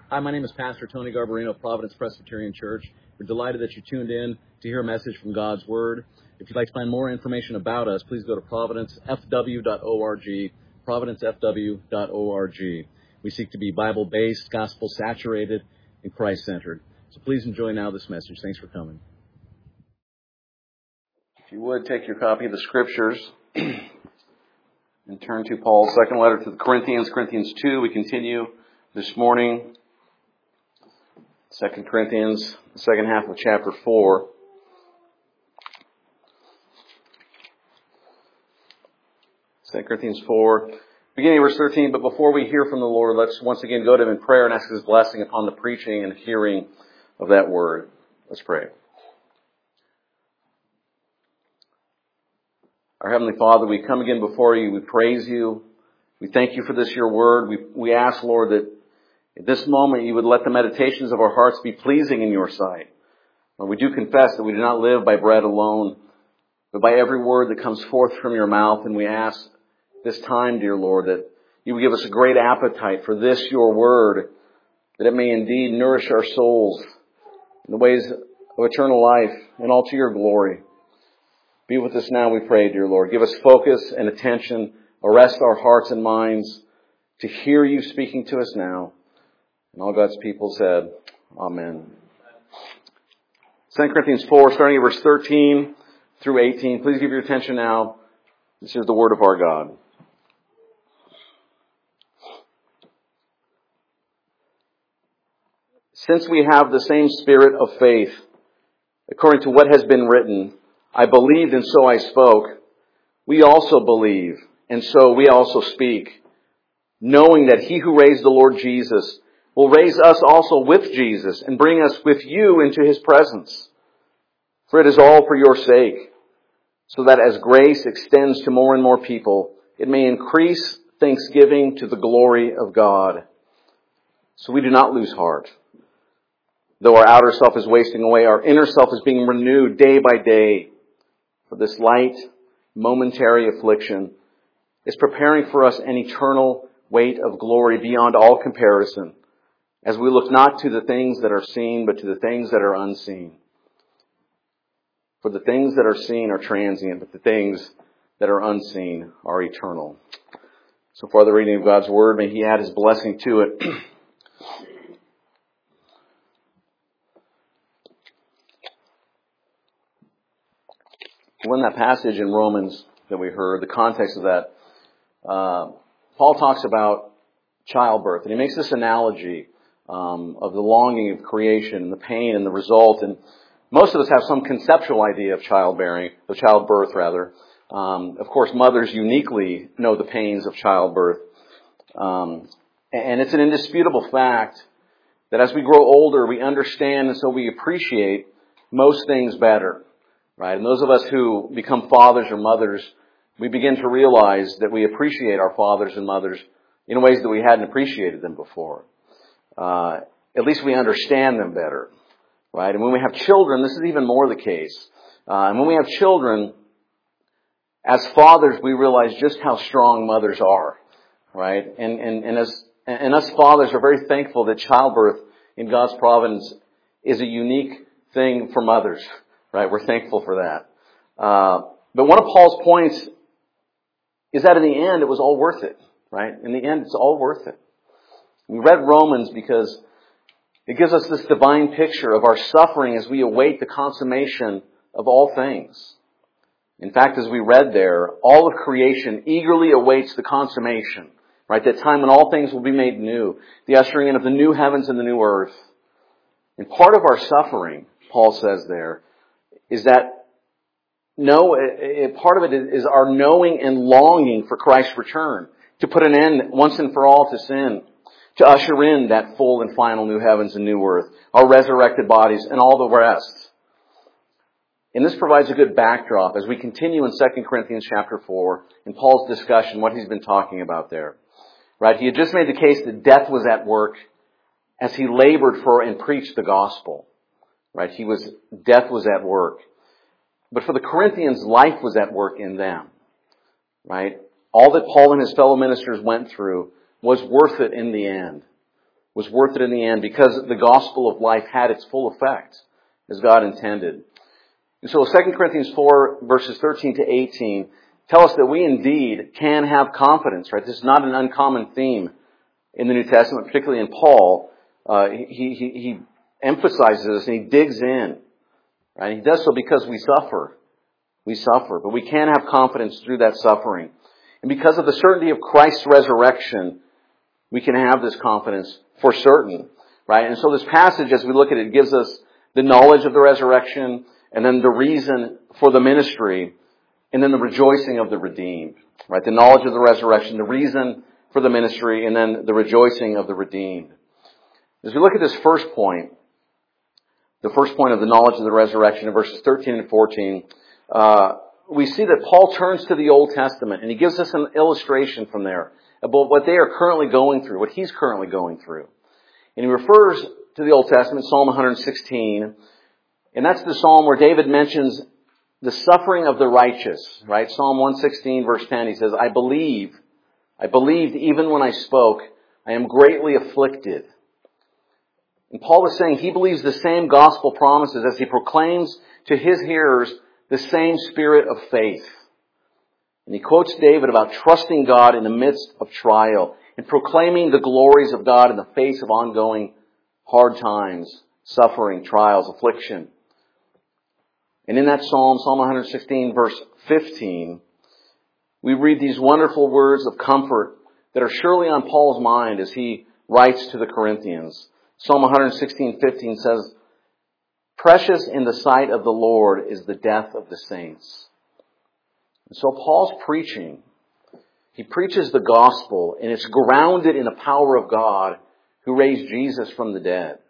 Hi, my name is Pastor Tony Garbarino of Providence Presbyterian Church. We're delighted that you tuned in to hear a message from God's Word. If you'd like to find more information about us, please go to providencefw.org, providencefw.org. We seek to be Bible-based, gospel-saturated, and Christ-centered. So please enjoy now this message. Thanks for coming. If you would, take your copy of the Scriptures and turn to Paul's second letter to the Corinthians, Corinthians 2. We continue this morning, 2 Corinthians, the second half of chapter 4. 2 Corinthians 4, beginning of verse 13. But before we hear from the Lord, let's once again go to Him in prayer and ask His blessing upon the preaching and hearing of that Word. Let's pray. Our Heavenly Father, we come again before You. We praise You. We thank You for this, Your Word. We ask, Lord, that at this moment You would let the meditations of our hearts be pleasing in Your sight. Lord, we do confess that we do not live by bread alone, but by every word that comes forth from Your mouth. And we ask this time, dear Lord, that You would give us a great appetite for this, Your Word, that it may indeed nourish our souls in the ways of eternal life and all to Your glory. Be with us now, we pray, dear Lord. Give us focus and attention. Arrest our hearts and minds to hear You speaking to us now. And all God's people said, Amen. 2 Corinthians 4, starting at verse 13 through 18. Please give your attention now. This is the word of our God. Since we have the same spirit of faith, according to what has been written, I believed and so I spoke. We also believe and so we also speak, knowing that He who raised the Lord Jesus will raise us also with Jesus and bring us with You into His presence. For it is all for Your sake, so that as grace extends to more and more people, it may increase thanksgiving to the glory of God. So we do not lose heart. Though our outer self is wasting away, our inner self is being renewed day by day. For this light, momentary affliction is preparing for us an eternal weight of glory beyond all comparison, as we look not to the things that are seen, but to the things that are unseen. For the things that are seen are transient, but the things that are unseen are eternal. So far the reading of God's Word, may He add His blessing to it. When that passage in Romans that we heard, the context of that, Paul talks about childbirth, and he makes this analogy of the longing of creation and the pain and the result. And most of us have some conceptual idea of childbirth rather. Of course, mothers uniquely know the pains of childbirth. And it's an indisputable fact that as we grow older, we understand and so we appreciate most things better. Right? And those of us who become fathers or mothers, we begin to realize that we appreciate our fathers and mothers in ways that we hadn't appreciated them before. At least we understand them better. Right? And when we have children, this is even more the case. And when we have children, as fathers, we realize just how strong mothers are. Right? And us fathers are very thankful that childbirth in God's providence is a unique thing for mothers. Right, we're thankful for that. But one of Paul's points is that in the end, it was all worth it. Right? In the end, it's all worth it. We read Romans because it gives us this divine picture of our suffering as we await the consummation of all things. In fact, as we read there, all of creation eagerly awaits the consummation. Right? That time when all things will be made new. The ushering in of the new heavens and the new earth. And part of our suffering, Paul says there, is that part of it is our knowing and longing for Christ's return, to put an end once and for all to sin, to usher in that full and final new heavens and new earth, our resurrected bodies and all the rest. And this provides a good backdrop as we continue in 2 Corinthians chapter 4 in Paul's discussion, what he's been talking about there. Right? He had just made the case that death was at work as he labored for and preached the gospel. Right? Death was at work. But for the Corinthians, life was at work in them. Right? All that Paul and his fellow ministers went through was worth it in the end. was worth it in the end because the gospel of life had its full effect as God intended. And so 2 Corinthians 4 verses 13 to 18 tell us that we indeed can have confidence, right? This is not an uncommon theme in the New Testament, particularly in Paul. He emphasizes this and he digs in, right? He does so because we suffer. We suffer, but we can have confidence through that suffering. And because of the certainty of Christ's resurrection, we can have this confidence for certain, right? And so this passage, as we look at it, gives us the knowledge of the resurrection, and then the reason for the ministry, and then the rejoicing of the redeemed, right? The knowledge of the resurrection, the reason for the ministry, and then the rejoicing of the redeemed. As we look at this first point, the first point of the knowledge of the resurrection in verses 13 and 14, we see that Paul turns to the Old Testament, and he gives us an illustration from there about what they are currently going through, what he's currently going through. And he refers to the Old Testament, Psalm 116, and that's the psalm where David mentions the suffering of the righteous, right? Psalm 116 verse 10, he says, I believed even when I spoke, I am greatly afflicted. And Paul is saying he believes the same gospel promises as he proclaims to his hearers the same spirit of faith. And he quotes David about trusting God in the midst of trial and proclaiming the glories of God in the face of ongoing hard times, suffering, trials, affliction. And in that psalm, Psalm 116, verse 15, we read these wonderful words of comfort that are surely on Paul's mind as he writes to the Corinthians. Psalm 116:15 says, precious in the sight of the Lord is the death of the saints. And so Paul's preaching, he preaches the gospel, and it's grounded in the power of God who raised Jesus from the dead,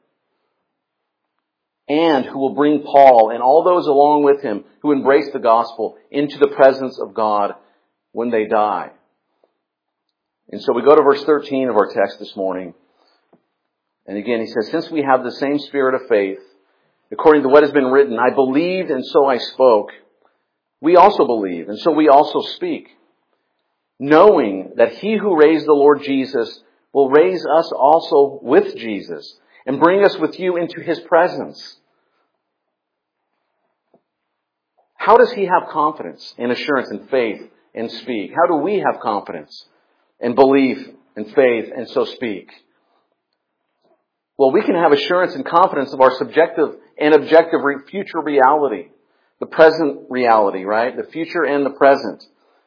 and who will bring Paul and all those along with him who embrace the gospel into the presence of God when they die. And so we go to verse 13 of our text this morning. And again, he says, since we have the same spirit of faith, according to what has been written, I believed and so I spoke. We also believe and so we also speak, knowing that he who raised the Lord Jesus will raise us also with Jesus and bring us with you into his presence. How does he have confidence and assurance and faith and speak? How do we have confidence and belief and faith and so speak? Well, we can have assurance and confidence of our subjective and objective future reality. The present reality, right? The future and the present.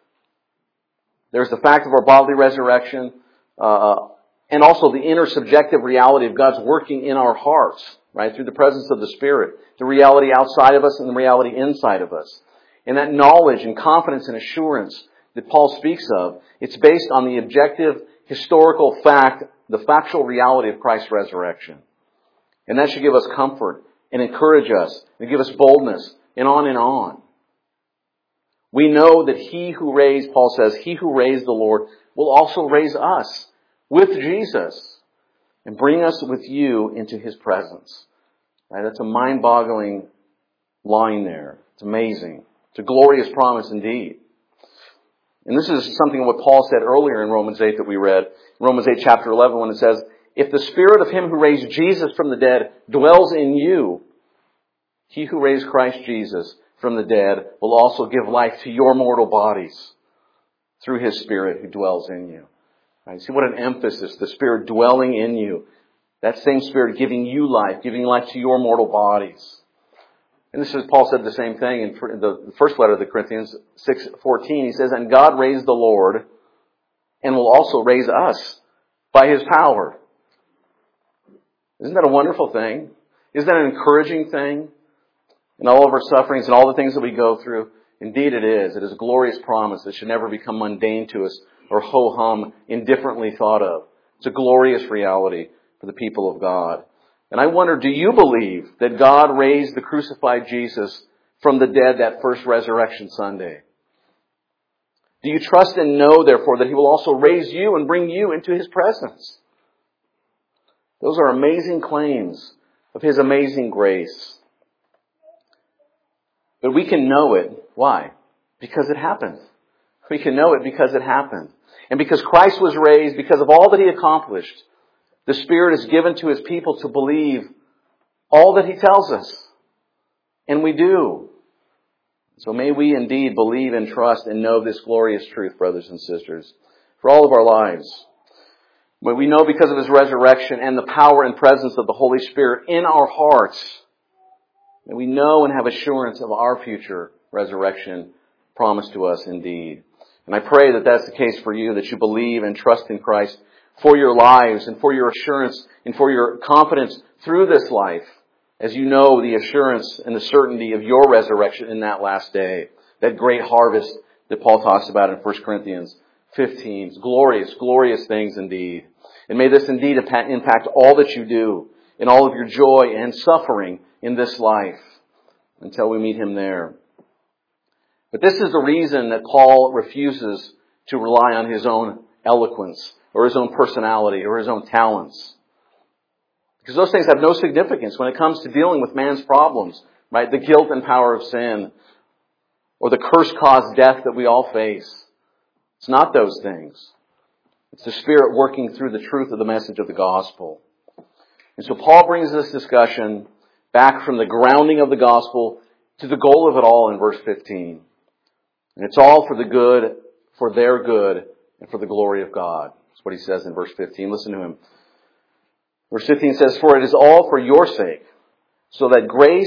There's the fact of our bodily resurrection, and also the inner subjective reality of God's working in our hearts, right? Through the presence of the Spirit. The reality outside of us and the reality inside of us. And that knowledge and confidence and assurance that Paul speaks of, it's based on the objective, historical fact, the factual reality of Christ's resurrection. And that should give us comfort and encourage us and give us boldness and on and on. We know that he who raised, Paul says, he who raised the Lord will also raise us with Jesus and bring us with you into his presence. Right? That's a mind-boggling line there. It's amazing. It's a glorious promise indeed. And this is something of what Paul said earlier in Romans 8 that we read. Romans 8 chapter 11 when it says, if the spirit of him who raised Jesus from the dead dwells in you, he who raised Christ Jesus from the dead will also give life to your mortal bodies through his Spirit who dwells in you. Right? See what an emphasis, the Spirit dwelling in you. That same Spirit giving you life, giving life to your mortal bodies. And this is, Paul said the same thing in the first letter of the Corinthians 6:14. He says, and God raised the Lord and will also raise us by his power. Isn't that a wonderful thing? Isn't that an encouraging thing? In all of our sufferings and all the things that we go through, indeed it is. It is a glorious promise that should never become mundane to us or ho-hum, indifferently thought of. It's a glorious reality for the people of God. And I wonder, do you believe that God raised the crucified Jesus from the dead that first resurrection Sunday? Do you trust and know, therefore, that he will also raise you and bring you into his presence? Those are amazing claims of his amazing grace. But we can know it. Why? Because it happened. We can know it because it happened. And because Christ was raised, because of all that he accomplished, The Spirit is given to His people to believe all that He tells us. And we do. So may we indeed believe and trust and know this glorious truth, brothers and sisters, for all of our lives. But we know because of His resurrection and the power and presence of the Holy Spirit in our hearts, that we know and have assurance of our future resurrection promised to us indeed. And I pray that that's the case for you, that you believe and trust in Christ for your lives and for your assurance and for your confidence through this life, as you know the assurance and the certainty of your resurrection in that last day, that great harvest that Paul talks about in 1 Corinthians 15. It's glorious, glorious things indeed. And may this indeed impact all that you do in all of your joy and suffering in this life until we meet Him there. But this is the reason that Paul refuses to rely on his own eloquence or his own personality or his own talents. Because those things have no significance when it comes to dealing with man's problems, right? The guilt and power of sin, or the curse-caused death that we all face. It's not those things. It's the Spirit working through the truth of the message of the gospel. And so Paul brings this discussion back from the grounding of the gospel to the goal of it all in verse 15. And it's all for the good, for their good, and for the glory of God. That's what he says in verse 15. Listen to him. Verse 15 says, "For it is all for your sake, so that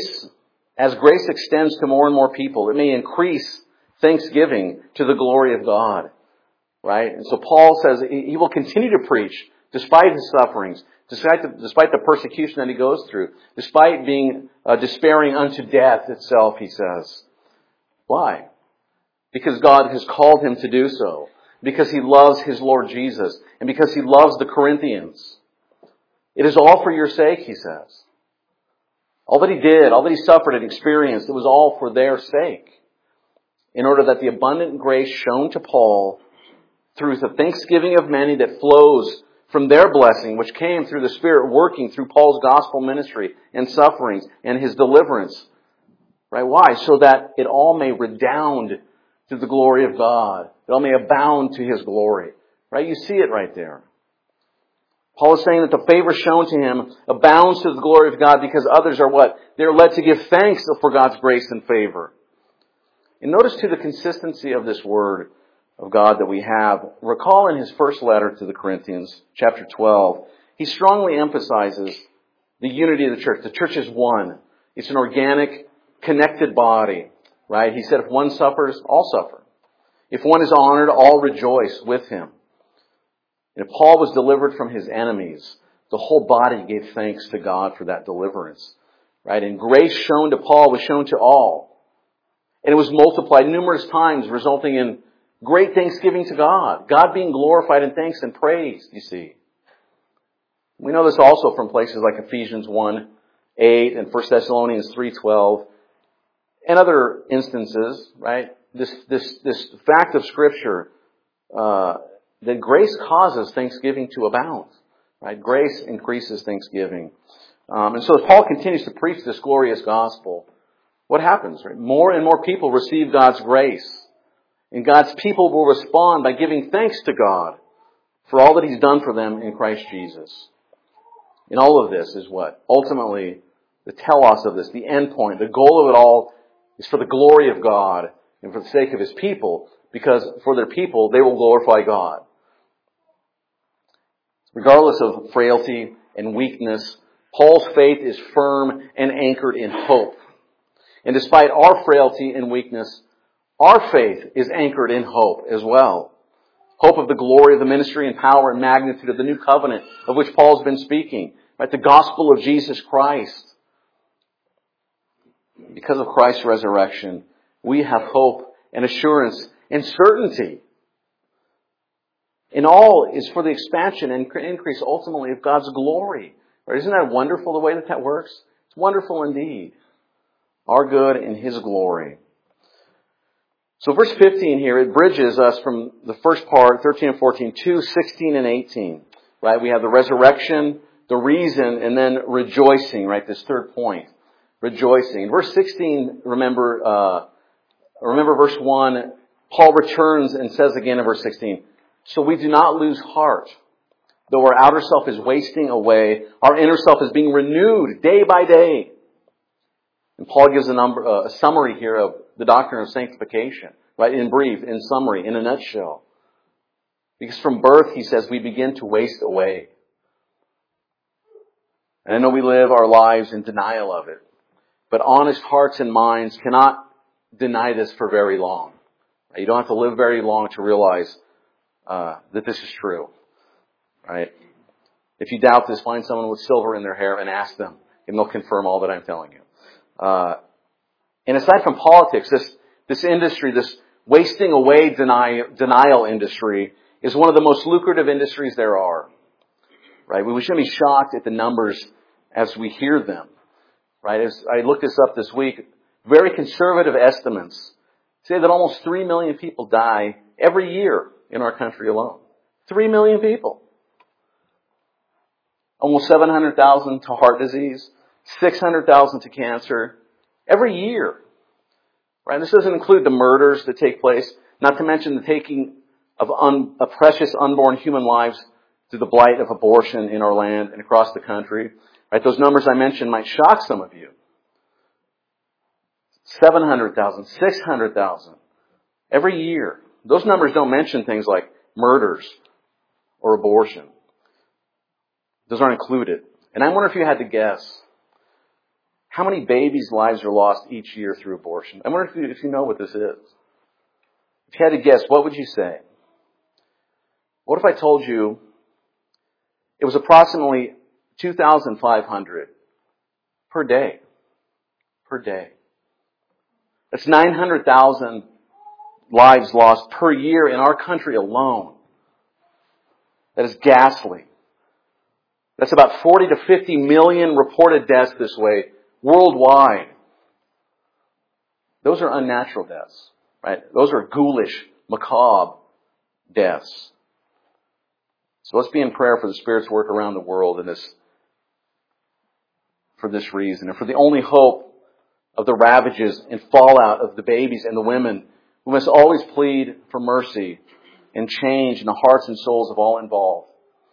as grace extends to more and more people, it may increase thanksgiving to the glory of God." Right? And so Paul says he will continue to preach despite his sufferings, despite the persecution that he goes through, despite being despairing unto death itself, he says. Why? Because God has called him to do so. Because he loves his Lord Jesus. And because he loves the Corinthians. It is all for your sake, he says. All that he did, all that he suffered and experienced, it was all for their sake. In order that the abundant grace shown to Paul through the thanksgiving of many that flows from their blessing, which came through the Spirit working through Paul's gospel ministry and sufferings and his deliverance. Right? Why? So that it all may redound to the glory of God. It all may abound to His glory. Right? You see it right there. Paul is saying that the favor shown to him abounds to the glory of God because others are what? They're led to give thanks for God's grace and favor. And notice too the consistency of this word of God that we have. Recall in his first letter to the Corinthians, chapter 12, he strongly emphasizes the unity of the church. The church is one. It's an organic, connected body. Right? He said if one suffers, all suffer. If one is honored, all rejoice with him. And if Paul was delivered from his enemies, the whole body gave thanks to God for that deliverance. Right? And grace shown to Paul was shown to all. And it was multiplied numerous times, resulting in great thanksgiving to God. God being glorified in thanks and praised, you see. We know this also from places like Ephesians 1:8 and 1 Thessalonians 3:12 and other instances, right? This fact of Scripture, that grace causes thanksgiving to abound. Right? Grace increases thanksgiving. And so as Paul continues to preach this glorious gospel, what happens? Right? More and more people receive God's grace. And God's people will respond by giving thanks to God for all that He's done for them in Christ Jesus. And all of this is what? Ultimately, the telos of this, the end point, the goal of it all is for the glory of God and for the sake of His people, because for their people, they will glorify God. Regardless of frailty and weakness, Paul's faith is firm and anchored in hope. And despite our frailty and weakness, our faith is anchored in hope as well. Hope of the glory of the ministry and power and magnitude of the new covenant of which Paul's been speaking. Right? The gospel of Jesus Christ. Because of Christ's resurrection, we have hope and assurance and certainty. And all is for the expansion and increase ultimately of God's glory. Right? Isn't that wonderful the way that works? It's wonderful indeed. Our good and His glory. So verse 15 here, it bridges us from the first part, 13 and 14, to 16 and 18. Right? We have the resurrection, the reason, and then rejoicing, right? This third point. Rejoicing. In verse 16, remember verse 1, Paul returns and says again in verse 16, "So we do not lose heart. Though our outer self is wasting away, our inner self is being renewed day by day. And Paul gives a summary here of the doctrine of sanctification, right? In brief, in summary, in a nutshell. Because from birth, he says, we begin to waste away. And I know we live our lives in denial of it. But honest hearts and minds cannot deny this for very long. You don't have to live very long to realize that this is true. Right? If you doubt this, find someone with silver in their hair and ask them, and they'll confirm all that I'm telling you. And aside from politics, this industry, this wasting away denial industry, is one of the most lucrative industries there are. Right? We shouldn't be shocked at the numbers as we hear them. Right? As I looked this up this week, very conservative estimates say that almost 3 million people die every year in our country alone. 3 million people. Almost 700,000 to heart disease, 600,000 to cancer every year. Right? This doesn't include the murders that take place, not to mention the taking of precious unborn human lives through the blight of abortion in our land and across the country. Right? Those numbers I mentioned might shock some of you. 700,000, 600,000 every year. Those numbers don't mention things like murders or abortion. Those aren't included. And I wonder if you had to guess, how many babies' lives are lost each year through abortion? I wonder if you know what this is. If you had to guess, what would you say? What if I told you it was approximately 2,500 per day? Per day. That's 900,000 lives lost per year in our country alone. That is ghastly. That's about 40 to 50 million reported deaths this way worldwide. Those are unnatural deaths, right? Those are ghoulish, macabre deaths. So let's be in prayer for the Spirit's work around the world for this reason, and for the only hope of the ravages and fallout of the babies and the women. We must always plead for mercy and change in the hearts and souls of all involved.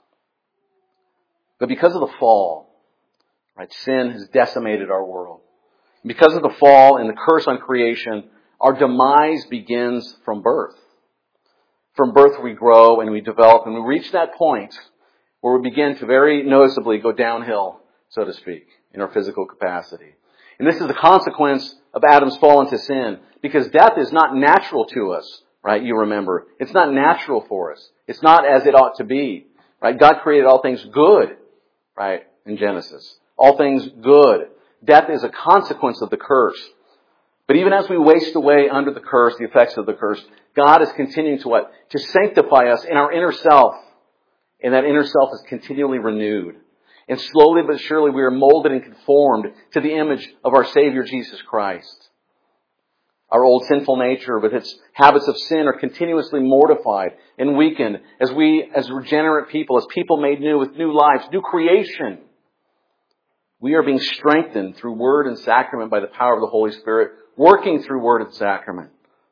But because of the fall, right, sin has decimated our world. Because of the fall and the curse on creation, our demise begins from birth. From birth we grow and we develop, and we reach that point where we begin to very noticeably go downhill, so to speak, in our physical capacity. And this is the consequence of Adam's fall into sin, because death is not natural to us, right? You remember. It's not natural for us. It's not as it ought to be, right? God created all things good, right, in Genesis. All things good. Death is a consequence of the curse. But even as we waste away under the curse, the effects of the curse, God is continuing to what? To sanctify us in our inner self. And that inner self is continually renewed. And slowly but surely we are molded and conformed to the image of our Savior Jesus Christ. Our old sinful nature with its habits of sin are continuously mortified and weakened as we, as regenerate people, as people made new with new lives, new creation. We are being strengthened through word and sacrament by the power of the Holy Spirit, working through word and sacrament.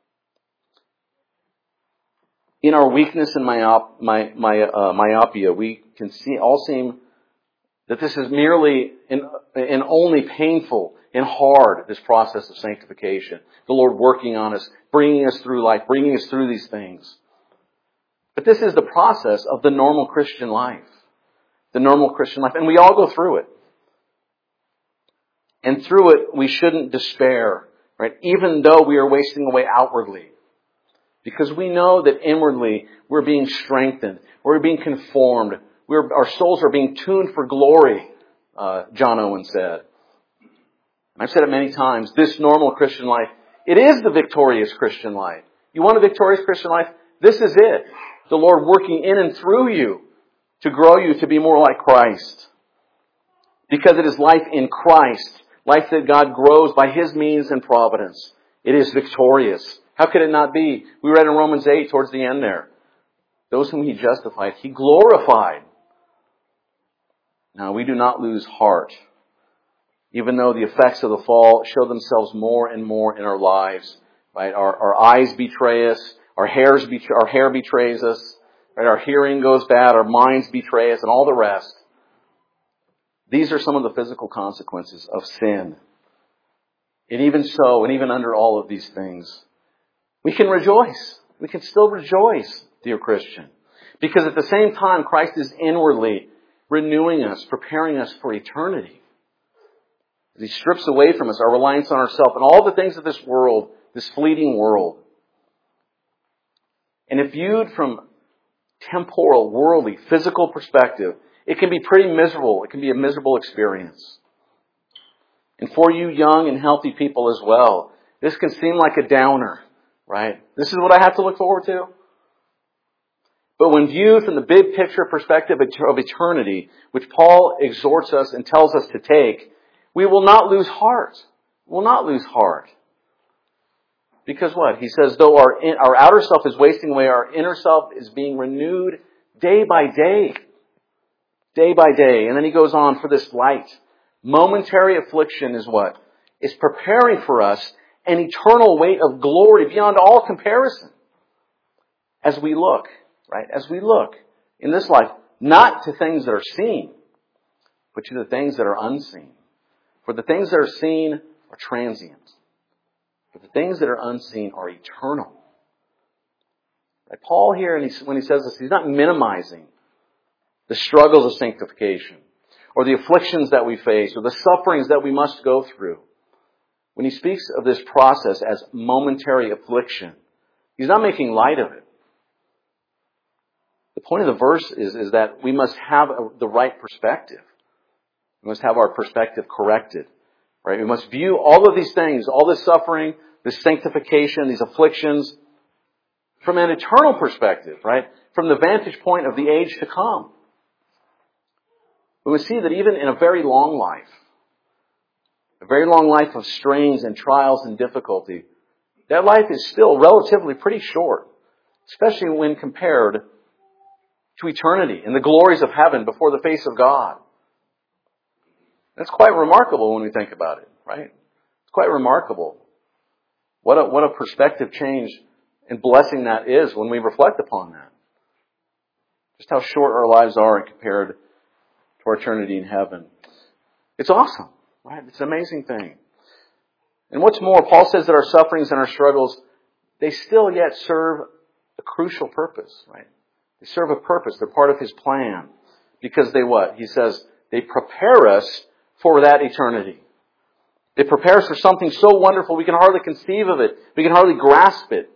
In our weakness and myopia, we can all seem that this is merely and only painful and hard, this process of sanctification. The Lord working on us, bringing us through life, bringing us through these things. But this is the process of the normal Christian life. The normal Christian life. And we all go through it. And through it, we shouldn't despair, right? Even though we are wasting away outwardly. Because we know that inwardly, we're being strengthened. We're being conformed. Our souls are being tuned for glory, John Owen said. I've said it many times. This normal Christian life, it is the victorious Christian life. You want a victorious Christian life? This is it. The Lord working in and through you to grow you to be more like Christ. Because it is life in Christ, life that God grows by His means and providence. It is victorious. How could it not be? We read in Romans 8 towards the end there. Those whom He justified, He glorified. Now, we do not lose heart, even though the effects of the fall show themselves more and more in our lives. Right? Our eyes betray us. Our hair betrays us. right? Our hearing goes bad, our minds betray us, and all the rest. These are some of the physical consequences of sin. And even so, and even under all of these things, we can rejoice. We can still rejoice, dear Christian. Because at the same time, Christ is inwardly renewing us, preparing us for eternity. As He strips away from us our reliance on ourselves and all the things of this world, this fleeting world. And if viewed from temporal, worldly, physical perspective, it can be pretty miserable. It can be a miserable experience. And for you young and healthy people as well, this can seem like a downer, right? This is what I have to look forward to. But when viewed from the big picture perspective of eternity, which Paul exhorts us and tells us to take, we will not lose heart. We will not lose heart. Because what? He says, though our outer self is wasting away, our inner self is being renewed day by day. Day by day. And then he goes on, for this light, momentary affliction is what? Is preparing for us an eternal weight of glory beyond all comparison. As we look, right? As we look in this life, not to things that are seen, but to the things that are unseen. For the things that are seen are transient. But the things that are unseen are eternal. Right? Paul here, when he says this, he's not minimizing the struggles of sanctification, or the afflictions that we face, or the sufferings that we must go through. When he speaks of this process as momentary affliction, he's not making light of it. The point of the verse is that we must have the right perspective. We must have our perspective corrected. Right? We must view all of these things, all this suffering, this sanctification, these afflictions, from an eternal perspective, right? From the vantage point of the age to come. We would see that even in a very long life of strains and trials and difficulty, that life is still relatively pretty short, especially when compared to eternity and the glories of heaven before the face of God. That's quite remarkable when we think about it, right? It's quite remarkable. What a perspective change and blessing that is when we reflect upon that. Just how short our lives are compared to our eternity in heaven. It's awesome, right? It's an amazing thing. And what's more, Paul says that our sufferings and our struggles, they still yet serve a crucial purpose, right? They serve a purpose. They're part of His plan. Because they what? He says, they prepare us for that eternity. It prepares for something so wonderful we can hardly conceive of it. We can hardly grasp it.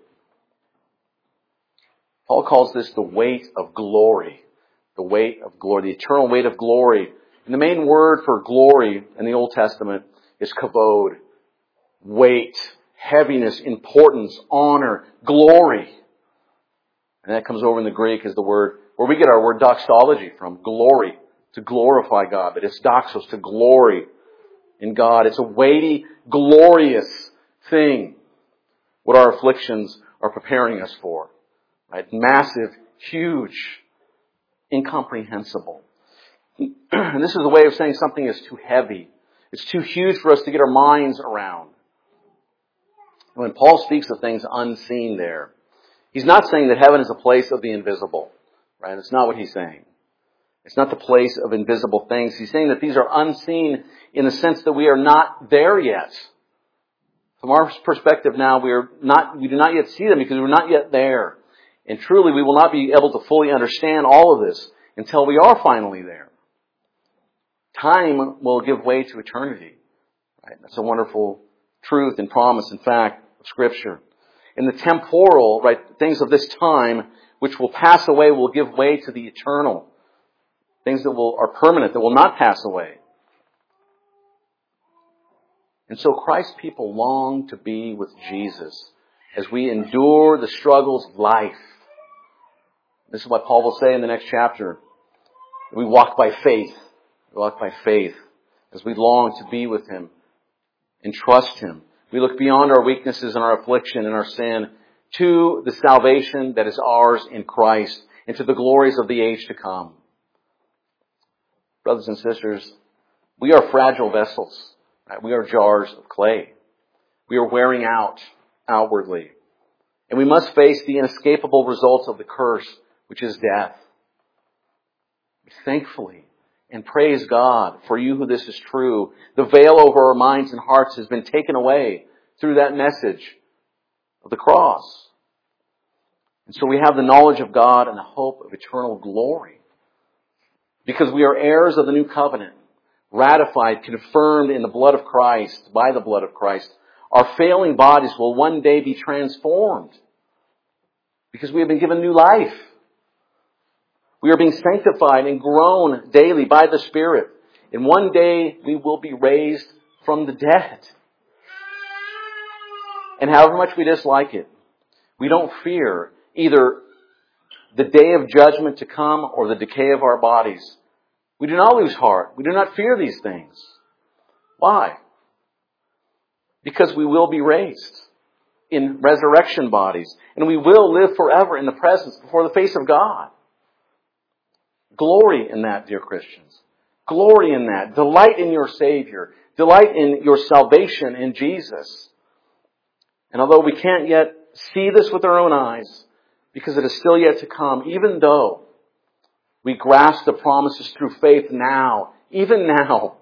Paul calls this the weight of glory. The weight of glory. The eternal weight of glory. And the main word for glory in the Old Testament is kavod. Weight, heaviness, importance, honor, glory. And that comes over in the Greek as the word, where we get our word doxology from. Glory. To glorify God. But it's doxos, to glory in God. It's a weighty, glorious thing. What our afflictions are preparing us for. Right? Massive, huge, incomprehensible. And this is the way of saying something is too heavy. It's too huge for us to get our minds around. When Paul speaks of things unseen there, he's not saying that heaven is a place of the invisible. Right? That's not what he's saying. It's not the place of invisible things. He's saying that these are unseen in the sense that we are not there yet. From our perspective now, we do not yet see them because we're not yet there. And truly, we will not be able to fully understand all of this until we are finally there. Time will give way to eternity. Right? That's a wonderful truth and promise and fact of Scripture. And the temporal, right, things of this time, which will pass away, will give way to the eternal. Things that are permanent, that will not pass away. And so Christ's people long to be with Jesus as we endure the struggles of life. This is what Paul will say in the next chapter. We walk by faith. We walk by faith as we long to be with Him and trust Him. We look beyond our weaknesses and our affliction and our sin to the salvation that is ours in Christ and to the glories of the age to come. Brothers and sisters, we are fragile vessels. Right? We are jars of clay. We are wearing out outwardly. And we must face the inescapable results of the curse which is death. Thankfully and praise God for you who this is true. The veil over our minds and hearts has been taken away through that message of the cross. And so we have the knowledge of God and the hope of eternal glory. Because we are heirs of the new covenant, ratified, confirmed in the blood of Christ, by the blood of Christ. Our failing bodies will one day be transformed because we have been given new life. We are being sanctified and grown daily by the Spirit. And one day we will be raised from the dead. And however much we dislike it, we don't fear either the day of judgment to come or the decay of our bodies. We do not lose heart. We do not fear these things. Why? Because we will be raised in resurrection bodies. And we will live forever in the presence before the face of God. Glory in that, dear Christians. Glory in that. Delight in your Savior. Delight in your salvation in Jesus. And although we can't yet see this with our own eyes, because it is still yet to come, even though we grasp the promises through faith now, even now,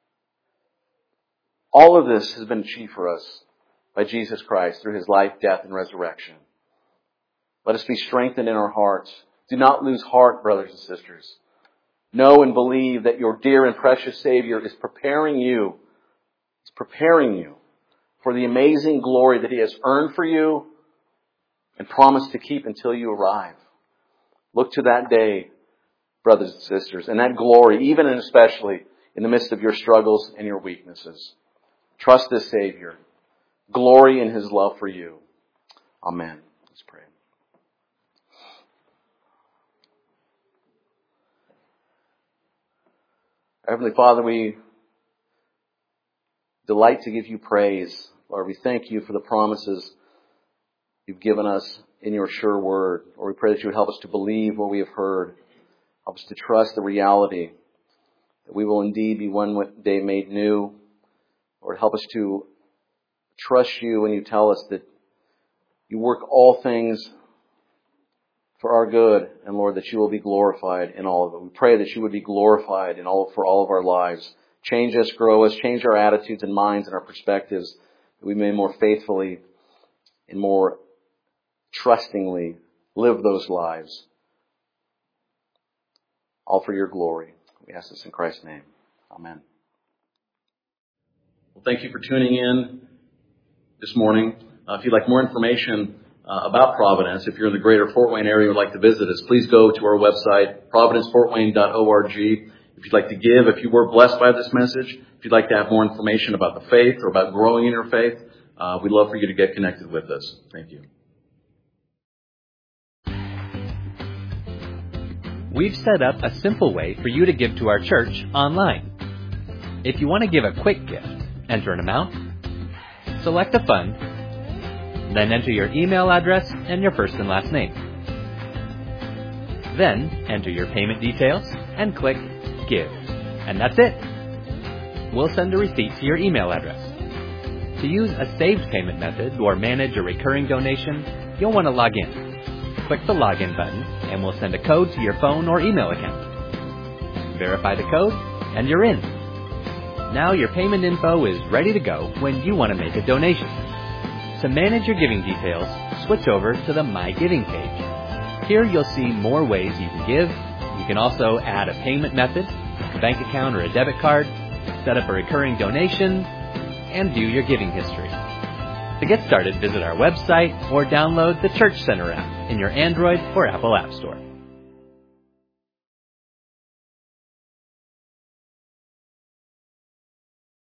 all of this has been achieved for us by Jesus Christ through His life, death, and resurrection. Let us be strengthened in our hearts. Do not lose heart, brothers and sisters. Know and believe that your dear and precious Savior is preparing you. He's preparing you for the amazing glory that He has earned for you and promised to keep until you arrive. Look to that day, brothers and sisters, and that glory, even and especially in the midst of your struggles and your weaknesses. Trust this Savior. Glory in His love for you. Amen. Let's pray. Heavenly Father, we delight to give you praise. Lord, we thank you for the promises you've given us in your sure word. Lord, we pray that you would help us to believe what we have heard. Help us to trust the reality that we will indeed be one day made new. Lord, help us to trust you when you tell us that you work all things for our good, and Lord, that you will be glorified in all of it. We pray that you would be glorified for all of our lives. Change us, grow us, change our attitudes and minds and our perspectives, that we may more faithfully and more trustingly live those lives. All for your glory. We ask this in Christ's name. Amen. Well, thank you for tuning in this morning. If you'd like more information about Providence, if you're in the greater Fort Wayne area and would like to visit us, please go to our website, providencefortwayne.org. If you'd like to give, if you were blessed by this message, if you'd like to have more information about the faith or about growing in your faith, we'd love for you to get connected with us. Thank you. We've set up a simple way for you to give to our church online. If you want to give a quick gift, enter an amount, select a fund, then enter your email address and your first and last name. Then enter your payment details and click Give. And that's it. We'll send a receipt to your email address. To use a saved payment method or manage a recurring donation, you'll want to log in. Click the login button and we'll send a code to your phone or email account. Verify the code and you're in. Now your payment info is ready to go when you want to make a donation. To manage your giving details, switch over to the My Giving page. Here you'll see more ways you can give. You can also add a payment method, a bank account or a debit card, set up a recurring donation, and view your giving history. To get started, visit our website or download the Church Center app in your Android or Apple App Store.